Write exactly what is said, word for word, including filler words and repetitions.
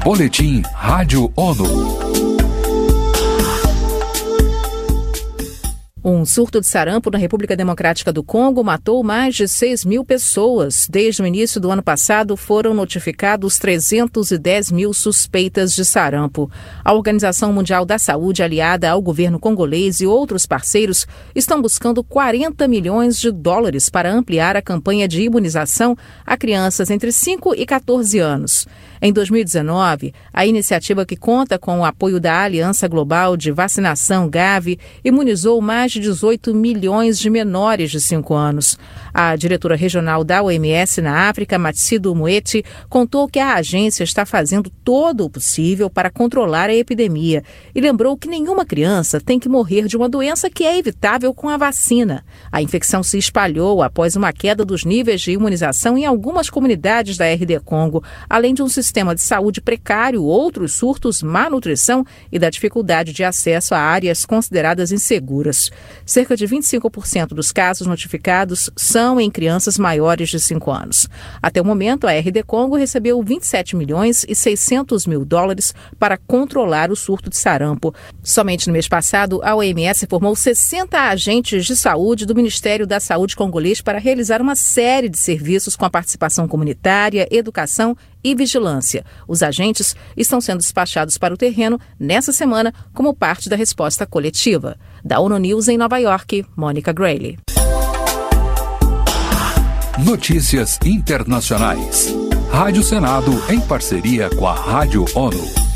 Boletim Rádio ONU. Um surto de sarampo na República Democrática do Congo matou mais de seis mil pessoas. Desde o início do ano passado, foram notificados trezentos e dez mil suspeitas de sarampo. A Organização Mundial da Saúde, aliada ao governo congolês e outros parceiros, estão buscando quarenta milhões de dólares para ampliar a campanha de imunização a crianças entre cinco e quatorze anos. Em dois mil e dezenove, a iniciativa, que conta com o apoio da Aliança Global de Vacinação, Gavi, imunizou mais de dezoito milhões de menores de cinco anos. A diretora regional da O M S na África, Matshidiso Moeti, contou que a agência está fazendo todo o possível para controlar a epidemia e lembrou que nenhuma criança tem que morrer de uma doença que é evitável com a vacina. A infecção se espalhou após uma queda dos níveis de imunização em algumas comunidades da R D Congo, além de um sistema de saúde precário, outros surtos, má nutrição e da dificuldade de acesso a áreas consideradas inseguras. Cerca de vinte e cinco por cento dos casos notificados são em crianças maiores de cinco anos. Até o momento, a R D Congo recebeu vinte e sete milhões e seiscentos mil dólares para controlar o surto de sarampo. Somente no mês passado, a O M S formou sessenta agentes de saúde do Ministério da Saúde congolês para realizar uma série de serviços com a participação comunitária, educação e vigilância. Os agentes estão sendo despachados para o terreno nessa semana como parte da resposta coletiva. Da ONU News em Nova York, Mônica Grayle. Notícias internacionais. Rádio Senado em parceria com a Rádio ONU.